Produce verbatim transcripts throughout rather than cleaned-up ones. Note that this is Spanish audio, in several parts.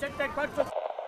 ochenta y cuatro.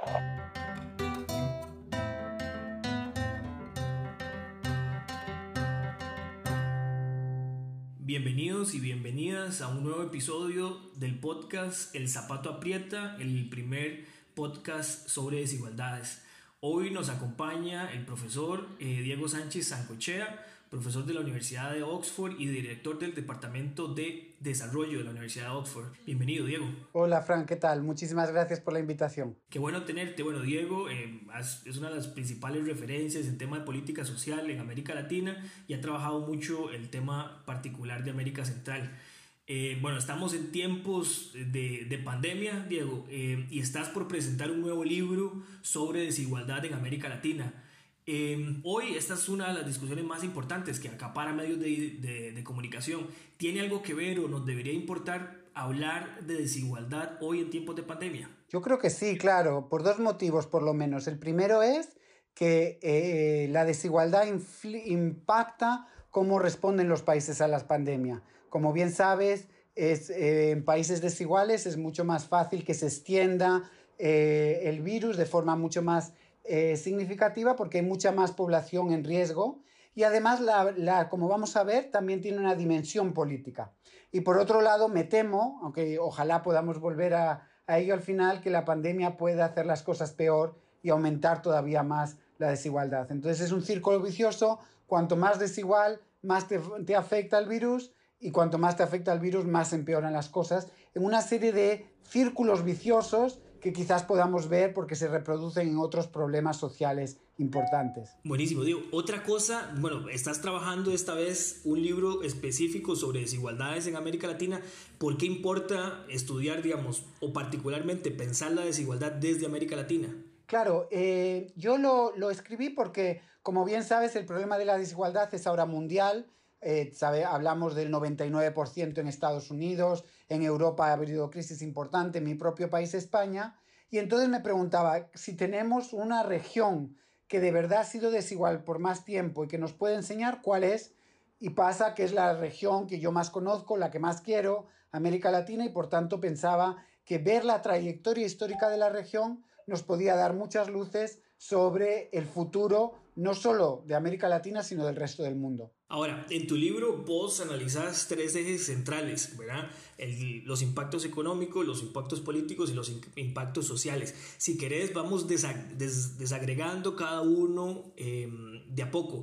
Bienvenidos y bienvenidas a un nuevo episodio del podcast El Zapato Aprieta, el primer podcast sobre desigualdades. Hoy nos acompaña el profesor eh, Diego Sánchez Sancochea, profesor de la Universidad de Oxford y director del Departamento de Desarrollo de la Universidad de Oxford. Bienvenido, Diego. Hola, Fran, ¿qué tal? Muchísimas gracias por la invitación. Qué bueno tenerte. Bueno, Diego eh, es una de las principales referencias en tema de política social en América Latina y ha trabajado mucho el tema particular de América Central. Eh, bueno, estamos en tiempos de, de pandemia, Diego, eh, y estás por presentar un nuevo libro sobre desigualdad en América Latina. Eh, hoy esta es una de las discusiones más importantes que acapara medios de, de, de comunicación. ¿Tiene algo que ver o nos debería importar hablar de desigualdad hoy en tiempos de pandemia? Yo creo que sí, claro, por dos motivos por lo menos. El primero es que eh, la desigualdad impacta cómo responden los países a la pandemia. Como bien sabes, es, eh, en países desiguales es mucho más fácil que se extienda eh, el virus de forma mucho más eh, significativa porque hay mucha más población en riesgo y además, la, la, como vamos a ver, también tiene una dimensión política. Y por otro lado, me temo, aunque ojalá podamos volver a, a ello al final, que la pandemia puede hacer las cosas peor y aumentar todavía más la desigualdad. Entonces es un círculo vicioso, cuanto más desigual, más te, te afecta el virus y cuanto más te afecta el virus, más empeoran las cosas, en una serie de círculos viciosos que quizás podamos ver porque se reproducen en otros problemas sociales importantes. Buenísimo, Diego. Otra cosa, bueno, estás trabajando esta vez un libro específico sobre desigualdades en América Latina. ¿Por qué importa estudiar, digamos, o particularmente pensar la desigualdad desde América Latina? Claro, eh, yo lo, lo escribí porque, como bien sabes, el problema de la desigualdad es ahora mundial. Eh, sabe, hablamos del noventa y nueve por ciento en Estados Unidos, en Europa ha habido crisis importante, en mi propio país, España, y entonces me preguntaba si tenemos una región que de verdad ha sido desigual por más tiempo y que nos puede enseñar cuál es, y pasa que es la región que yo más conozco, la que más quiero, América Latina, y por tanto pensaba que ver la trayectoria histórica de la región nos podía dar muchas luces sobre el futuro, no solo de América Latina, sino del resto del mundo. Ahora, en tu libro vos analizás tres ejes centrales, ¿verdad? El, los impactos económicos, los impactos políticos y los in, impactos sociales. Si querés, vamos desag, des, desagregando cada uno eh, de a poco.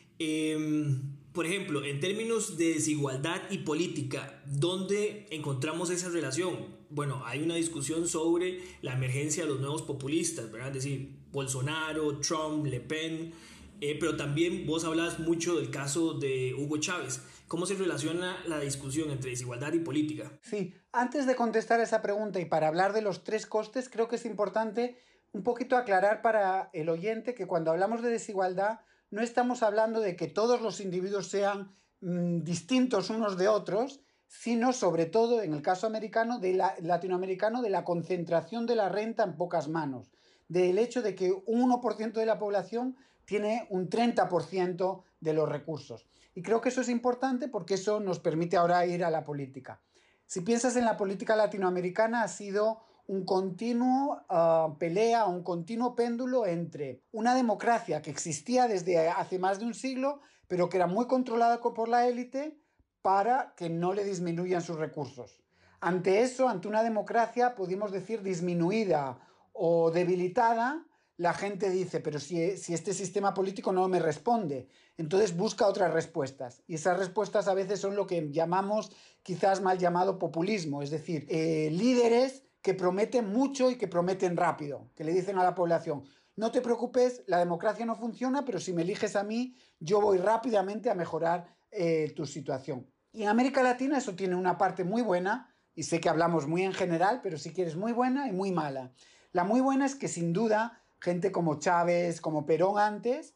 Eh, por ejemplo, en términos de desigualdad y política, ¿dónde encontramos esa relación? Bueno, hay una discusión sobre la emergencia de los nuevos populistas, ¿verdad? Es decir, Bolsonaro, Trump, Le Pen. Eh, pero también vos hablás mucho del caso de Hugo Chávez. ¿Cómo se relaciona la discusión entre desigualdad y política? Sí, antes de contestar a esa pregunta y para hablar de los tres costes, creo que es importante un poquito aclarar para el oyente que cuando hablamos de desigualdad no estamos hablando de que todos los individuos sean mmm, distintos unos de otros, sino sobre todo, en el caso americano, de la, latinoamericano, de la concentración de la renta en pocas manos, del hecho de que un uno por ciento de la población tiene un treinta por ciento de los recursos. Y creo que eso es importante porque eso nos permite ahora ir a la política. Si piensas en la política latinoamericana, ha sido un continuo uh, pelea, un continuo péndulo entre una democracia que existía desde hace más de un siglo, pero que era muy controlada por la élite para que no le disminuyan sus recursos. Ante eso, ante una democracia, podemos decir disminuida o debilitada, la gente dice, pero si, si este sistema político no me responde, entonces busca otras respuestas. Y esas respuestas a veces son lo que llamamos, quizás mal llamado populismo, es decir, eh, líderes que prometen mucho y que prometen rápido, que le dicen a la población, no te preocupes, la democracia no funciona, pero si me eliges a mí, yo voy rápidamente a mejorar eh, tu situación. Y en América Latina eso tiene una parte muy buena, y sé que hablamos muy en general, pero si quieres muy buena y muy mala. La muy buena es que sin duda gente como Chávez, como Perón antes,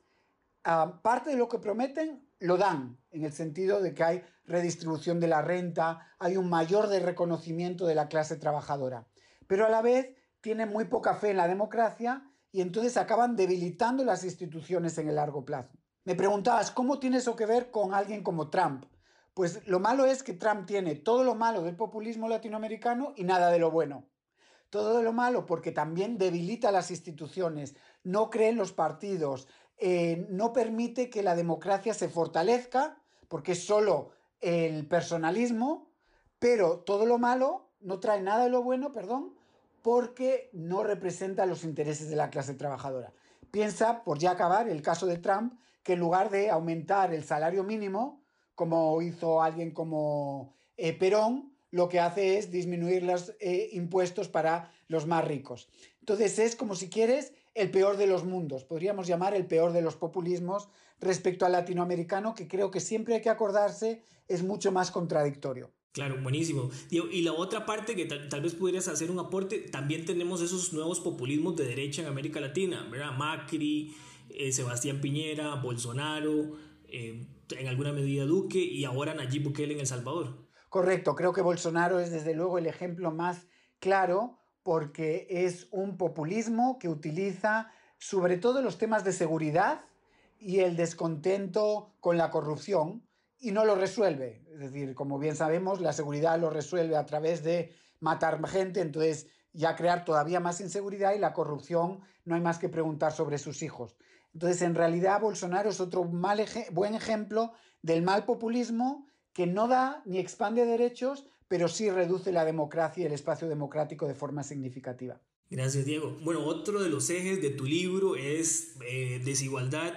uh, parte de lo que prometen lo dan, en el sentido de que hay redistribución de la renta, hay un mayor de reconocimiento de la clase trabajadora. Pero a la vez tienen muy poca fe en la democracia y entonces acaban debilitando las instituciones en el largo plazo. Me preguntabas, ¿cómo tiene eso que ver con alguien como Trump? Pues lo malo es que Trump tiene todo lo malo del populismo latinoamericano y nada de lo bueno. Todo lo malo porque también debilita las instituciones, no cree en los partidos, eh, no permite que la democracia se fortalezca, porque es solo el personalismo, pero todo lo malo no trae nada de lo bueno, perdón, porque no representa los intereses de la clase trabajadora. Piensa, por ya acabar, el caso de Trump, que en lugar de aumentar el salario mínimo, como hizo alguien como eh, Perón, lo que hace es disminuir los eh, impuestos para los más ricos. Entonces es, como si quieres, el peor de los mundos. Podríamos llamar el peor de los populismos respecto al latinoamericano, que creo que siempre hay que acordarse es mucho más contradictorio. Claro, buenísimo. Y la otra parte que tal, tal vez pudieras hacer un aporte, también tenemos esos nuevos populismos de derecha en América Latina, ¿verdad? Macri, eh, Sebastián Piñera, Bolsonaro, eh, en alguna medida Duque y ahora Nayib Bukele en El Salvador. Correcto, creo que Bolsonaro es desde luego el ejemplo más claro porque es un populismo que utiliza sobre todo los temas de seguridad y el descontento con la corrupción y no lo resuelve. Es decir, como bien sabemos, la seguridad lo resuelve a través de matar gente, entonces ya crear todavía más inseguridad, y la corrupción no hay más que preguntar sobre sus hijos. Entonces, en realidad, Bolsonaro es otro mal ej- buen ejemplo del mal populismo que no da ni expande derechos, pero sí reduce la democracia y el espacio democrático de forma significativa. Gracias, Diego. Bueno, otro de los ejes de tu libro es eh, desigualdad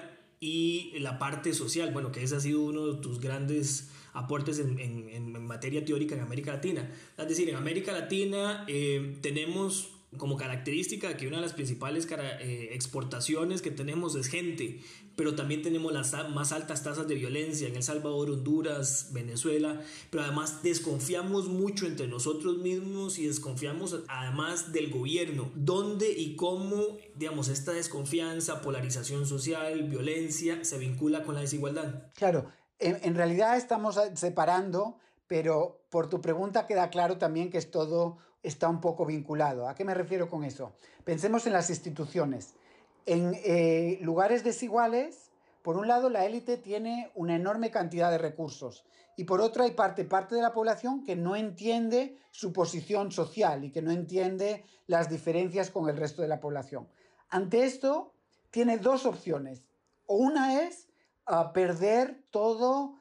y la parte social. Bueno, que ese ha sido uno de tus grandes aportes en, en, en materia teórica en América Latina. Es decir, en América Latina eh, tenemos como característica que una de las principales cara, eh, exportaciones que tenemos es gente, pero también tenemos las más altas tasas de violencia en El Salvador, Honduras, Venezuela, pero además desconfiamos mucho entre nosotros mismos y desconfiamos además del gobierno. ¿Dónde y cómo, digamos, esta desconfianza, polarización social, violencia se vincula con la desigualdad? Claro, en, en realidad estamos separando, pero por tu pregunta queda claro también que es todo está un poco vinculado. ¿A qué me refiero con eso? Pensemos en las instituciones. En eh, lugares desiguales, por un lado, la élite tiene una enorme cantidad de recursos y por otra hay parte, parte de la población que no entiende su posición social y que no entiende las diferencias con el resto de la población. Ante esto, tiene dos opciones. O una es uh, perder todo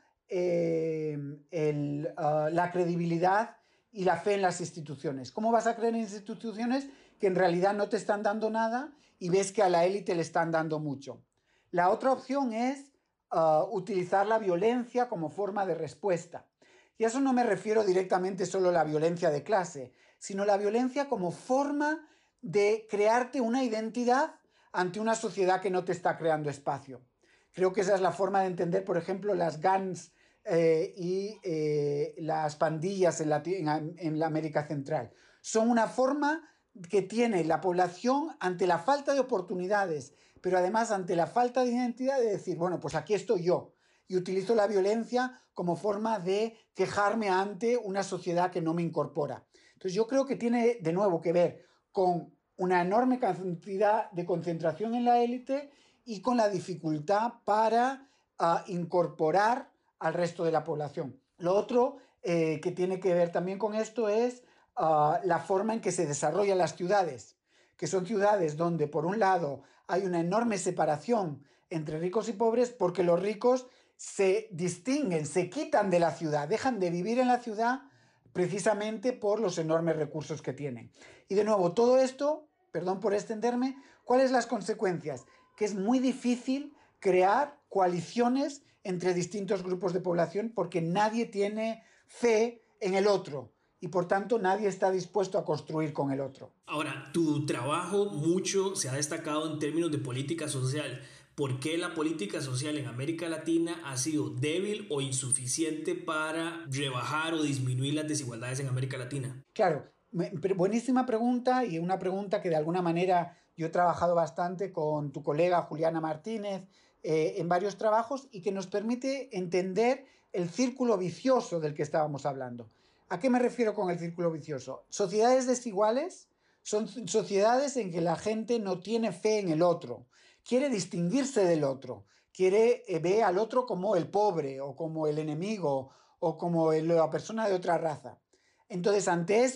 eh, el, uh, la credibilidad y la fe en las instituciones. ¿Cómo vas a creer en instituciones que en realidad no te están dando nada y ves que a la élite le están dando mucho? La otra opción es uh, utilizar la violencia como forma de respuesta. Y a eso no me refiero directamente solo a la violencia de clase, sino la violencia como forma de crearte una identidad ante una sociedad que no te está creando espacio. Creo que esa es la forma de entender, por ejemplo, las gangs eh, y eh, las pandillas en la, en, en la América Central. Son una forma que tiene la población ante la falta de oportunidades, pero además ante la falta de identidad, de decir, bueno, pues aquí estoy yo y utilizo la violencia como forma de quejarme ante una sociedad que no me incorpora. Entonces yo creo que tiene de nuevo que ver con una enorme cantidad de concentración en la élite y con la dificultad para uh, incorporar al resto de la población. Lo otro eh, que tiene que ver también con esto es uh, la forma en que se desarrollan las ciudades, que son ciudades donde por un lado hay una enorme separación entre ricos y pobres porque los ricos se distinguen, se quitan de la ciudad, dejan de vivir en la ciudad precisamente por los enormes recursos que tienen. Y de nuevo, todo esto, perdón por extenderme, ¿cuáles las consecuencias? Que es muy difícil crear coaliciones entre distintos grupos de población porque nadie tiene fe en el otro y por tanto nadie está dispuesto a construir con el otro. Ahora, tu trabajo mucho se ha destacado en términos de política social. ¿Por qué la política social en América Latina ha sido débil o insuficiente para rebajar o disminuir las desigualdades en América Latina? Claro, buenísima pregunta y una pregunta que de alguna manera yo he trabajado bastante con tu colega Juliana Martínez eh, en varios trabajos y que nos permite entender el círculo vicioso del que estábamos hablando. ¿A qué me refiero con el círculo vicioso? Sociedades desiguales son sociedades en que la gente no tiene fe en el otro, quiere distinguirse del otro, quiere eh, ver al otro como el pobre o como el enemigo o como el, la persona de otra raza. Entonces, ante eso,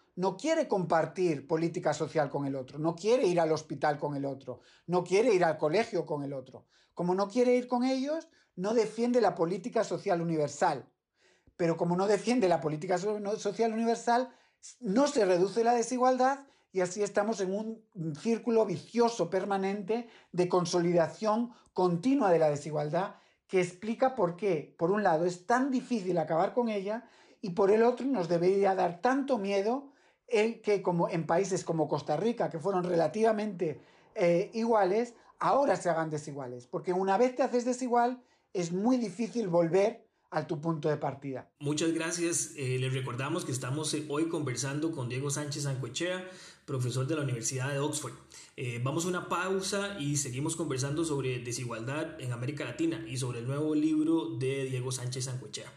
no quiere compartir política social con el otro, no quiere ir al hospital con el otro, no quiere ir al colegio con el otro. Como no quiere ir con ellos, no defiende la política social universal. Pero como no defiende la política social universal, no se reduce la desigualdad y así estamos en un círculo vicioso permanente de consolidación continua de la desigualdad que explica por qué, por un lado, es tan difícil acabar con ella y por el otro nos debería dar tanto miedo el que como en países como Costa Rica, que fueron relativamente eh, iguales, ahora se hagan desiguales. Porque una vez te haces desigual, es muy difícil volver a tu punto de partida. Muchas gracias. Eh, les recordamos que estamos hoy conversando con Diego Sánchez Ancoechea, profesor de la Universidad de Oxford. Eh, vamos a una pausa y seguimos conversando sobre desigualdad en América Latina y sobre el nuevo libro de Diego Sánchez Ancoechea.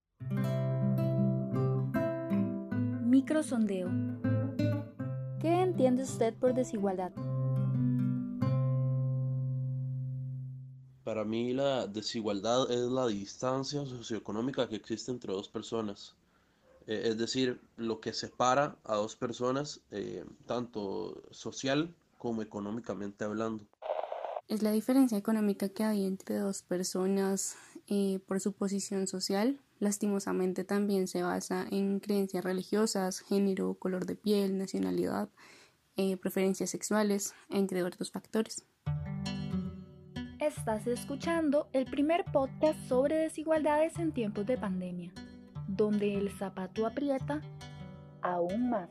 Microsondeo. ¿Qué entiende usted por desigualdad? Para mí la desigualdad es la distancia socioeconómica que existe entre dos personas. Eh, es decir, lo que separa a dos personas, eh, tanto social como económicamente hablando. Es la diferencia económica que hay entre dos personas eh, por su posición social. Lastimosamente también se basa en creencias religiosas, género, color de piel, nacionalidad, eh, preferencias sexuales, entre otros factores. Estás escuchando el primer podcast sobre desigualdades en tiempos de pandemia, donde el zapato aprieta aún más.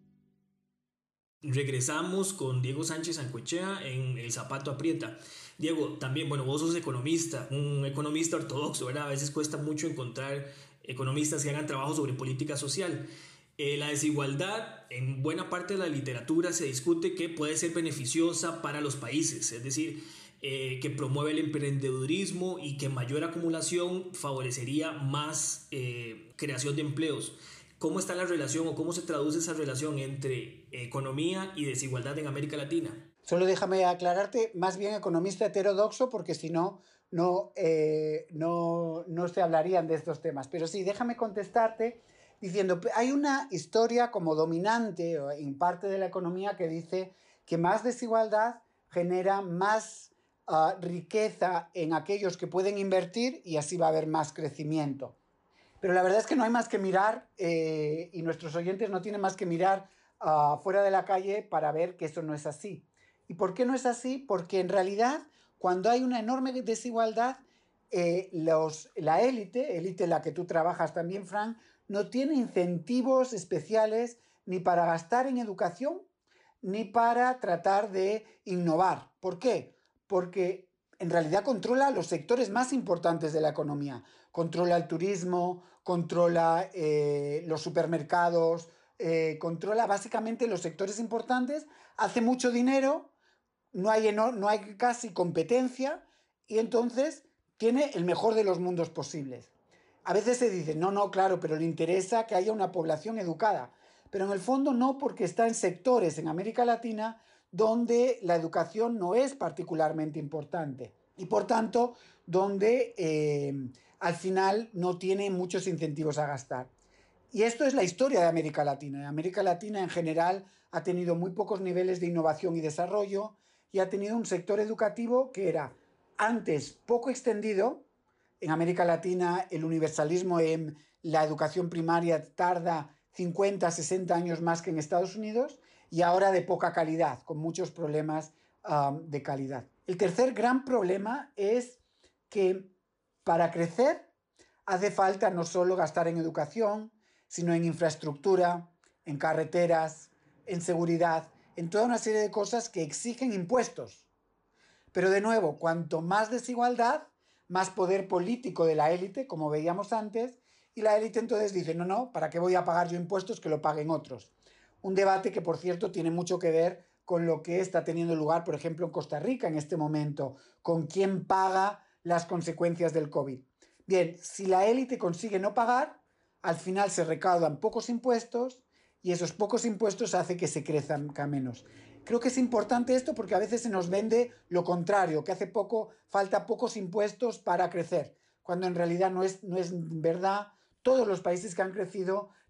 Regresamos con Diego Sánchez Ancoechea en El Zapato Aprieta. Diego, también, bueno, vos sos economista, un economista ortodoxo, ¿verdad? A veces cuesta mucho encontrar economistas que hagan trabajo sobre política social. Eh, la desigualdad, en buena parte de la literatura se discute que puede ser beneficiosa para los países, es decir, eh, que promueve el emprendedurismo y que mayor acumulación favorecería más eh, creación de empleos. ¿Cómo está la relación o cómo se traduce esa relación entre economía y desigualdad en América Latina? Solo déjame aclararte, más bien economista heterodoxo, porque si no, no, eh, no, no se hablarían de estos temas. Pero sí, déjame contestarte diciendo, hay una historia como dominante en parte de la economía que dice que más desigualdad genera más uh, riqueza en aquellos que pueden invertir y así va a haber más crecimiento. Pero la verdad es que no hay más que mirar eh, y nuestros oyentes no tienen más que mirar uh, fuera de la calle para ver que eso no es así. ¿Y por qué no es así? Porque en realidad cuando hay una enorme desigualdad, eh, los, la élite, élite en la que tú trabajas también, Frank, no tiene incentivos especiales ni para gastar en educación ni para tratar de innovar. ¿Por qué? Porque en realidad controla los sectores más importantes de la economía. Controla el turismo, controla eh, los supermercados, eh, controla básicamente los sectores importantes, hace mucho dinero, no hay, no, no hay casi competencia y entonces tiene el mejor de los mundos posibles. A veces se dice, no, no, claro, pero le interesa que haya una población educada. Pero en el fondo no, porque está en sectores en América Latina donde la educación no es particularmente importante y por tanto donde eh, al final no tiene muchos incentivos a gastar. Y esto es la historia de América Latina. América Latina en general ha tenido muy pocos niveles de innovación y desarrollo y ha tenido un sector educativo que era antes poco extendido. En América Latina el universalismo en la educación primaria tarda cincuenta, sesenta años más que en Estados Unidos y ahora de poca calidad, con muchos problemas um, de calidad. El tercer gran problema es que para crecer hace falta no solo gastar en educación, sino en infraestructura, en carreteras, en seguridad, en toda una serie de cosas que exigen impuestos. Pero de nuevo, cuanto más desigualdad, más poder político de la élite, como veíamos antes, y la élite entonces dice, no, no, ¿para qué voy a pagar yo impuestos que lo paguen otros? Un debate que, por cierto, tiene mucho que ver con lo que está teniendo lugar, por ejemplo, en Costa Rica en este momento, con quién paga las consecuencias del COVID. Bien, si la élite consigue no pagar, al final se recaudan pocos impuestos y esos pocos impuestos hacen que se crezcan menos. Creo que es importante esto porque a veces se nos vende lo contrario, que hace poco falta pocos impuestos para crecer, cuando en realidad no es, no es verdad. Todos los países que han crecido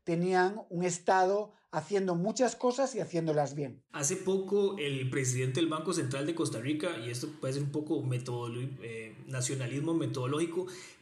tenían un Estado haciendo muchas cosas y haciéndolas bien. Hace poco el presidente del Banco Central de Costa Rica, y esto puede ser un poco eh, nacionalismo metodológico,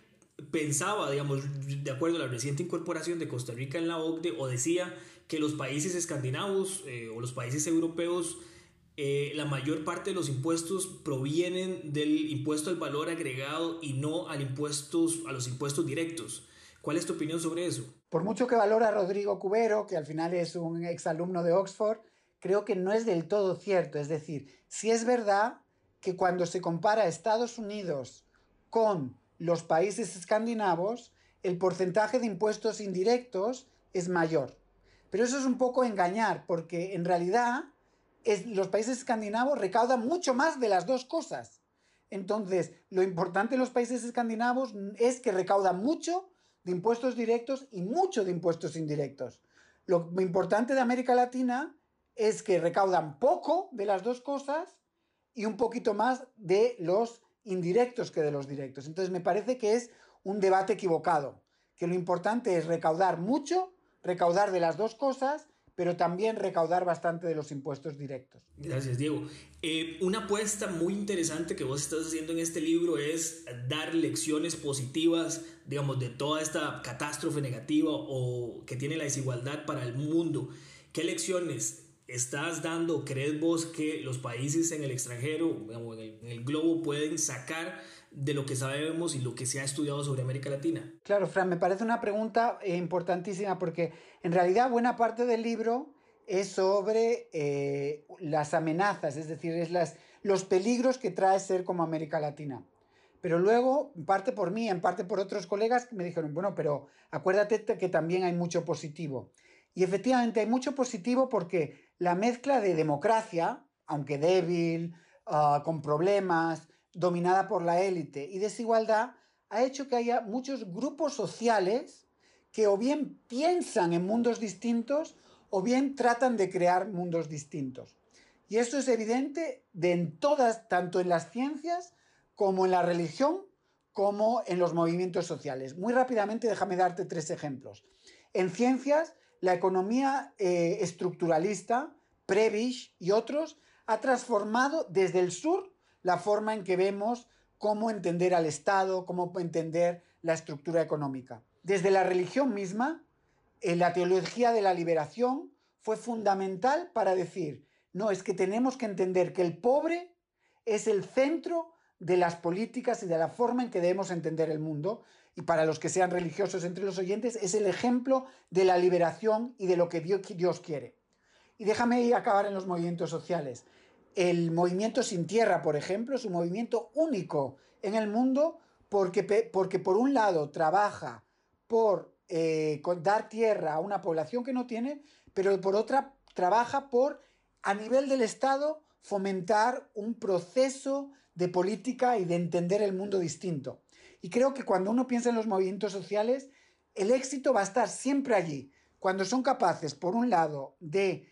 pensaba, digamos, de acuerdo a la reciente incorporación de Costa Rica en la O C D E, o decía que los países escandinavos eh, o los países europeos, eh, la mayor parte de los impuestos provienen del impuesto al valor agregado y no al impuestos, a los impuestos directos. ¿Cuál es tu opinión sobre eso? Por mucho que valora a Rodrigo Cubero, que al final es un exalumno de Oxford, creo que no es del todo cierto. Es decir, sí es verdad que cuando se compara a Estados Unidos con los países escandinavos, el porcentaje de impuestos indirectos es mayor. Pero eso es un poco engañar, porque en realidad es, los países escandinavos recaudan mucho más de las dos cosas. Entonces, lo importante de los países escandinavos es que recaudan mucho de impuestos directos y mucho de impuestos indirectos. Lo importante de América Latina es que recaudan poco de las dos cosas y un poquito más de los indirectos que de los directos. Entonces me parece que es un debate equivocado, que lo importante es recaudar mucho, recaudar de las dos cosas, pero también recaudar bastante de los impuestos directos. Gracias, Diego. Eh, una apuesta muy interesante que vos estás haciendo en este libro es dar lecciones positivas, digamos, de toda esta catástrofe negativa o que tiene la desigualdad para el mundo. ¿Qué lecciones estás dando, crees vos que los países en el extranjero, digamos, en el, en el globo, pueden sacar de lo que sabemos y lo que se ha estudiado sobre América Latina? Claro, Fran, me parece una pregunta eh, importantísima, porque en realidad buena parte del libro es sobre eh, las amenazas, es decir, es las, los peligros que trae ser como América Latina. Pero luego, en parte por mí, en parte por otros colegas, me dijeron, bueno, pero acuérdate que también hay mucho positivo. Y efectivamente hay mucho positivo porque la mezcla de democracia, aunque débil, uh, con problemas, dominada por la élite, y desigualdad, ha hecho que haya muchos grupos sociales que o bien piensan en mundos distintos o bien tratan de crear mundos distintos. Y esto es evidente de en todas, tanto en las ciencias como en la religión, como en los movimientos sociales. Muy rápidamente, déjame darte tres ejemplos. En ciencias, la economía eh, estructuralista, Prebisch y otros, ha transformado desde el sur la forma en que vemos cómo entender al Estado, cómo entender la estructura económica. Desde la religión misma, eh, la teología de la liberación fue fundamental para decir, no, es que tenemos que entender que el pobre es el centro de las políticas y de la forma en que debemos entender el mundo, y para los que sean religiosos entre los oyentes, es el ejemplo de la liberación y de lo que Dios quiere. Y déjame ir a acabar en los movimientos sociales. El movimiento Sin Tierra, por ejemplo, es un movimiento único en el mundo porque, porque por un lado trabaja por eh, dar tierra a una población que no tiene, pero por otra trabaja por, a nivel del Estado, fomentar un proceso de política y de entender el mundo distinto. Y creo que cuando uno piensa en los movimientos sociales, el éxito va a estar siempre allí, cuando son capaces, por un lado, de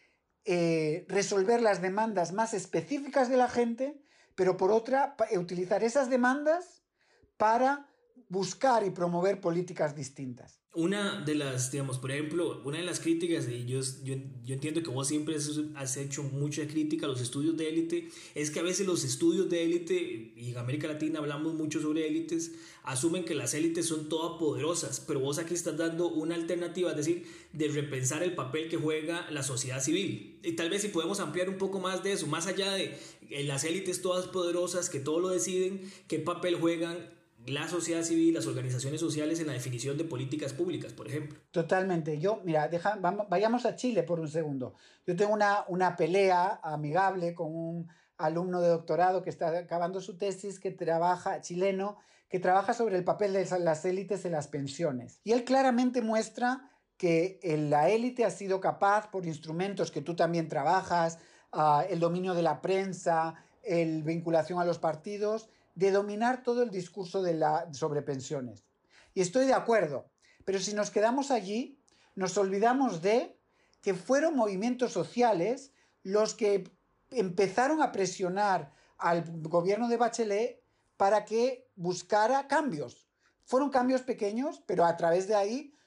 eh, resolver las demandas más específicas de la gente, pero por otra, utilizar esas demandas para buscar y promover políticas distintas. Una de las, digamos, por ejemplo, una de las críticas, y yo, yo, yo entiendo que vos siempre has hecho mucha crítica a los estudios de élite, es que a veces los estudios de élite, y en América Latina hablamos mucho sobre élites, asumen que las élites son todas poderosas, pero vos aquí estás dando una alternativa, es decir, de repensar el papel que juega la sociedad civil. Y tal vez si podemos ampliar un poco más de eso, más allá de las élites todas poderosas que todo lo deciden, ¿qué papel juegan la sociedad civil, las organizaciones sociales en la definición de políticas públicas, por ejemplo? Totalmente. Yo, mira, deja, vamos, vayamos a Chile por un segundo. Yo tengo una, una pelea amigable con un alumno de doctorado que está acabando su tesis, que trabaja, chileno, que trabaja sobre el papel de las élites en las pensiones. Y él claramente muestra que la élite ha sido capaz, por instrumentos que tú también trabajas, uh, el dominio de la prensa, la vinculación a los partidos, de dominar todo el discurso de la, sobre pensiones. Y estoy de acuerdo, pero si nos quedamos allí, nos olvidamos de que fueron movimientos sociales los que empezaron a presionar al gobierno de Bachelet para que buscara cambios. Fueron cambios pequeños, pero a través de ahí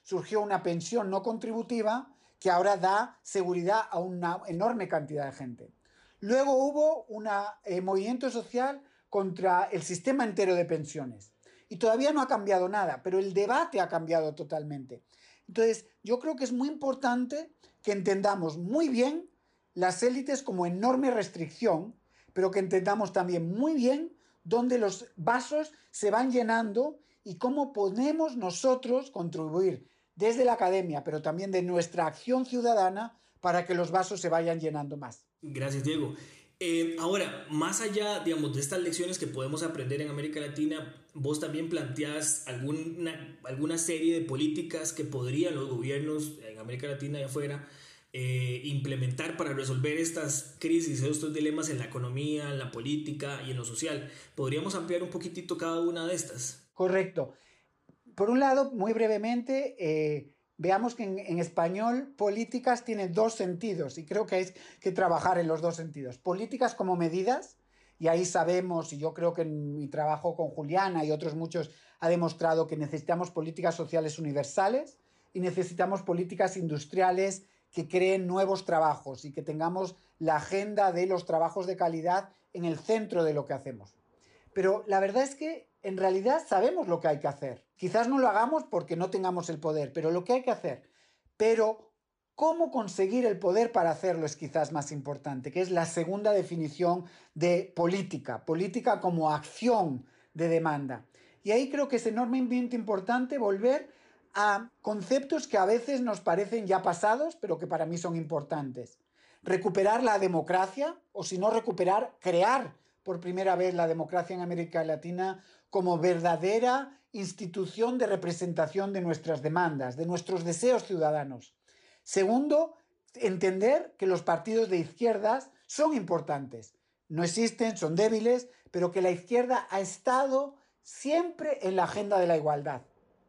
surgió una pensión no contributiva que ahora da seguridad a una enorme cantidad de gente. Luego hubo un eh, movimiento social contra el sistema entero de pensiones. Y todavía no ha cambiado nada, pero el debate ha cambiado totalmente. Entonces, yo creo que es muy importante que entendamos muy bien las élites como enorme restricción, pero que entendamos también muy bien dónde los vasos se van llenando y cómo podemos nosotros contribuir desde la academia, pero también de nuestra acción ciudadana para que los vasos se vayan llenando más. Gracias, Diego. Eh, ahora, más allá, digamos, de estas lecciones que podemos aprender en América Latina, vos también planteás alguna, alguna serie de políticas que podrían los gobiernos en América Latina y afuera eh, implementar para resolver estas crisis, estos dilemas en la economía, en la política y en lo social. ¿Podríamos ampliar un poquitito cada una de estas? Correcto. Por un lado, muy brevemente, eh, veamos que en, en español políticas tiene dos sentidos y creo que hay que trabajar en los dos sentidos. Políticas como medidas, y ahí sabemos, y yo creo que en mi trabajo con Juliana y otros muchos ha demostrado que necesitamos políticas sociales universales y necesitamos políticas industriales que creen nuevos trabajos y que tengamos la agenda de los trabajos de calidad en el centro de lo que hacemos. Pero la verdad es que en realidad sabemos lo que hay que hacer. Quizás no lo hagamos porque no tengamos el poder, pero lo que hay que hacer. Pero cómo conseguir el poder para hacerlo es quizás más importante, que es la segunda definición de política. Política como acción de demanda. Y ahí creo que es enormemente importante volver a conceptos que a veces nos parecen ya pasados, pero que para mí son importantes. Recuperar la democracia, o si no recuperar, crear por primera vez la democracia en América Latina como verdadera institución de representación de nuestras demandas, de nuestros deseos ciudadanos. Segundo, entender que los partidos de izquierdas son importantes. No existen, son débiles, pero que la izquierda ha estado siempre en la agenda de la igualdad.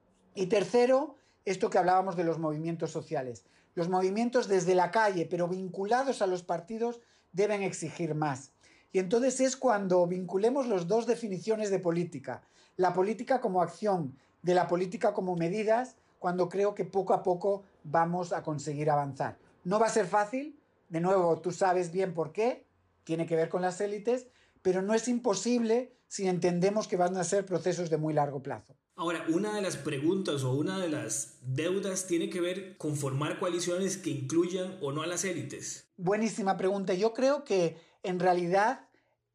Y tercero, esto que hablábamos de los movimientos sociales. Los movimientos desde la calle, pero vinculados a los partidos, deben exigir más. Y entonces es cuando vinculemos las dos definiciones de política, la política como acción, de la política como medidas, cuando creo que poco a poco vamos a conseguir avanzar. No va a ser fácil, de nuevo, tú sabes bien por qué, tiene que ver con las élites, pero no es imposible si entendemos que van a ser procesos de muy largo plazo. Ahora, una de las preguntas o una de las deudas tiene que ver con formar coaliciones que incluyan o no a las élites. Buenísima pregunta. Yo creo que en realidad,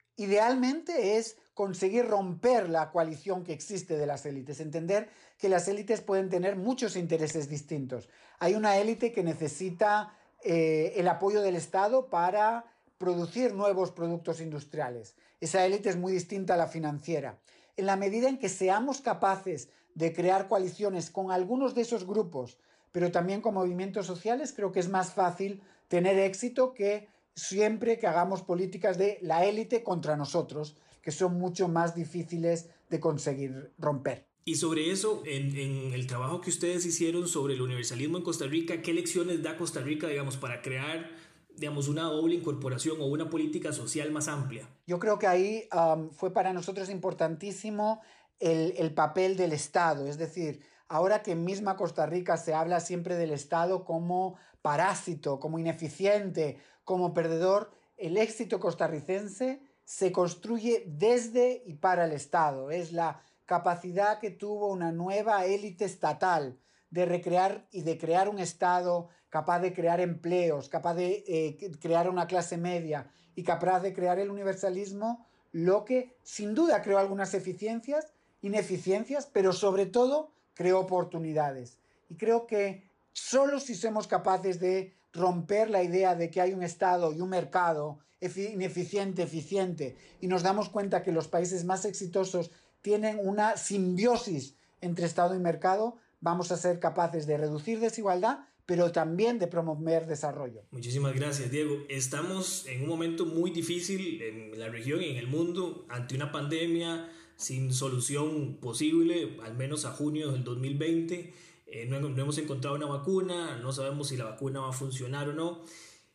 idealmente es conseguir romper la coalición que existe de las élites, entender que las élites pueden tener muchos intereses distintos. Hay una élite que necesita eh, el apoyo del Estado para producir nuevos productos industriales. Esa élite es muy distinta a la financiera. En la medida en que seamos capaces de crear coaliciones con algunos de esos grupos, pero también con movimientos sociales, creo que es más fácil tener éxito que siempre que hagamos políticas de la élite contra nosotros, que son mucho más difíciles de conseguir romper. Y sobre eso, en, en el trabajo que ustedes hicieron sobre el universalismo en Costa Rica, ¿qué lecciones da Costa Rica, digamos, para crear, digamos, una doble incorporación o una política social más amplia? Yo creo que ahí um, fue para nosotros importantísimo el, el papel del Estado, es decir, ahora que en misma Costa Rica se habla siempre del Estado como parásito, como ineficiente, como perdedor, el éxito costarricense se construye desde y para el Estado. Es la capacidad que tuvo una nueva élite estatal de recrear y de crear un Estado capaz de crear empleos, capaz de eh, crear una clase media y capaz de crear el universalismo, lo que sin duda creó algunas eficiencias, ineficiencias, pero sobre todo creó oportunidades. Y creo que solo si somos capaces de romper la idea de que hay un Estado y un mercado ineficiente, eficiente, y nos damos cuenta que los países más exitosos tienen una simbiosis entre Estado y mercado, vamos a ser capaces de reducir desigualdad, pero también de promover desarrollo. Muchísimas gracias, Diego. Estamos en un momento muy difícil en la región y en el mundo, ante una pandemia sin solución posible, al menos a junio del dos mil veinte. Eh, no, no hemos encontrado una vacuna, no sabemos si la vacuna va a funcionar o no.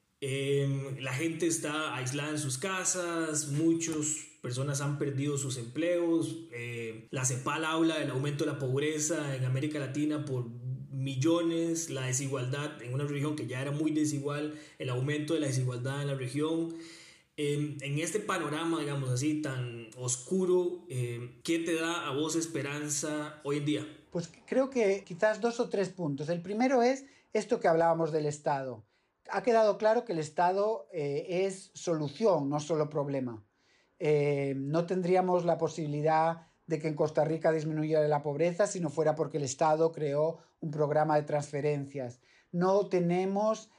Eh, la gente está aislada en sus casas, muchas personas han perdido sus empleos. Eh, la CEPAL habla del aumento de la pobreza en América Latina por millones, la desigualdad en una región que ya era muy desigual, el aumento de la desigualdad en la región. Eh, en este panorama, digamos así, tan oscuro, eh, ¿qué te da a vos esperanza hoy en día? Pues creo que quizás dos o tres puntos. El primero es esto que hablábamos del Estado. Ha quedado claro que el Estado eh, es solución, no solo problema. Eh, no tendríamos la posibilidad de que en Costa Rica disminuyera la pobreza si no fuera porque el Estado creó un programa de transferencias. No tenemos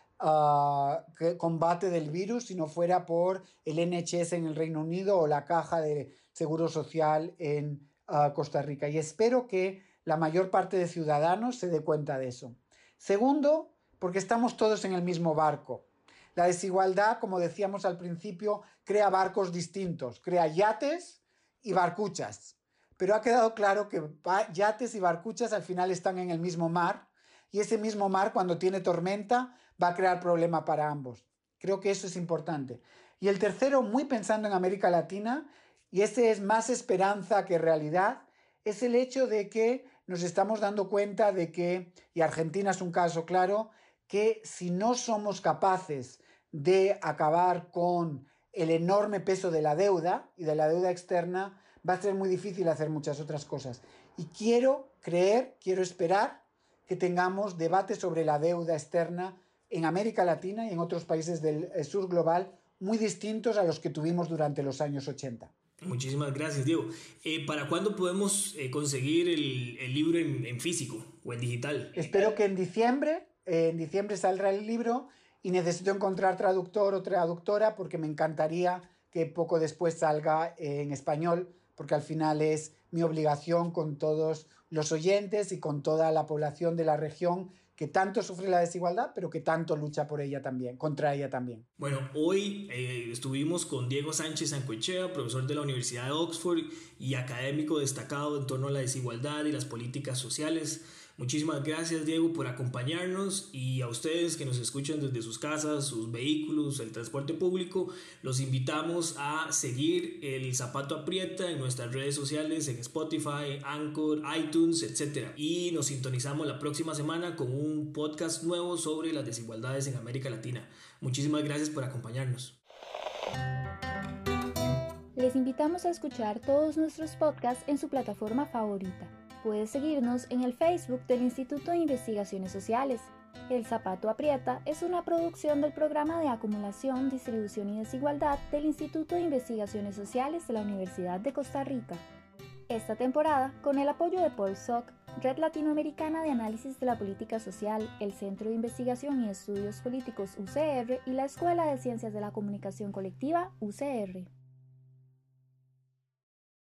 uh, combate del virus si no fuera por el N H S en el Reino Unido o la Caja de Seguro Social en uh, Costa Rica. Y espero que la mayor parte de ciudadanos se dé cuenta de eso. Segundo, porque estamos todos en el mismo barco. La desigualdad, como decíamos al principio, crea barcos distintos, crea yates y barcuchas. Pero ha quedado claro que yates y barcuchas al final están en el mismo mar y ese mismo mar, cuando tiene tormenta, va a crear problema para ambos. Creo que eso es importante. Y el tercero, muy pensando en América Latina, y ese es más esperanza que realidad, es el hecho de que nos estamos dando cuenta de que, y Argentina es un caso claro, que si no somos capaces de acabar con el enorme peso de la deuda y de la deuda externa, va a ser muy difícil hacer muchas otras cosas. Y quiero creer, quiero esperar que tengamos debates sobre la deuda externa en América Latina y en otros países del sur global muy distintos a los que tuvimos durante los años ochenta. Muchísimas gracias, Diego. Eh, ¿Para cuándo podemos eh, conseguir el, el libro en, en físico o en digital? Espero que en diciembre, eh, en diciembre saldrá el libro y necesito encontrar traductor o traductora porque me encantaría que poco después salga eh, en español, porque al final es mi obligación con todos los oyentes y con toda la población de la región que tanto sufre la desigualdad, pero que tanto lucha por ella también, contra ella también. Bueno, hoy eh, estuvimos con Diego Sánchez Sancoechea, profesor de la Universidad de Oxford y académico destacado en torno a la desigualdad y las políticas sociales. Muchísimas gracias, Diego, por acompañarnos, y a ustedes que nos escuchan desde sus casas, sus vehículos, el transporte público, los invitamos a seguir El Zapato Aprieta en nuestras redes sociales, en Spotify, Anchor, iTunes, etcétera. Y nos sintonizamos la próxima semana con un podcast nuevo sobre las desigualdades en América Latina. Muchísimas gracias por acompañarnos. Les invitamos a escuchar todos nuestros podcasts en su plataforma favorita. Puedes seguirnos en el Facebook del Instituto de Investigaciones Sociales. El Zapato Aprieta es una producción del Programa de Acumulación, Distribución y Desigualdad del Instituto de Investigaciones Sociales de la Universidad de Costa Rica. Esta temporada, con el apoyo de PolSoc, Red Latinoamericana de Análisis de la Política Social, el Centro de Investigación y Estudios Políticos U C R y la Escuela de Ciencias de la Comunicación Colectiva U C R.